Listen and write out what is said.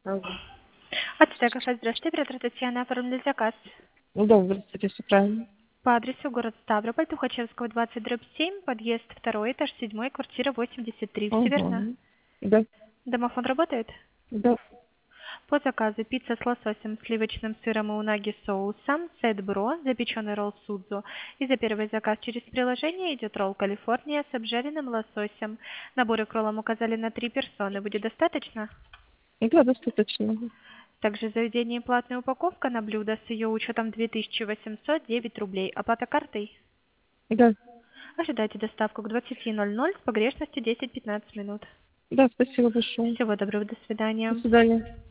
Алло. Отсюда кафе, здравствуйте, оператор Татьяна, оформили заказ. Да, здравствуйте, все правильно. По адресу город Ставрополь, Тухачевского, 20/7, подъезд 2, этаж 7, квартира 83. Все верно? Угу. Да, Домофон работает? да. По заказу пицца с лососем, сливочным сыром и унаги соусом, сет бро, запеченный ролл судзу. И за первый заказ через приложение идет ролл Калифорния с обжаренным лососем. Наборы к роллам указали на 3 персоны. Будет достаточно? Да, достаточно. Также в заведении платная упаковка на блюдо с ее учетом 2809 рублей. Оплата картой? Да, Ожидайте доставку к 20:00 с погрешностью 10-15 минут. да, спасибо большое. Всего доброго, до До свидания. свидания.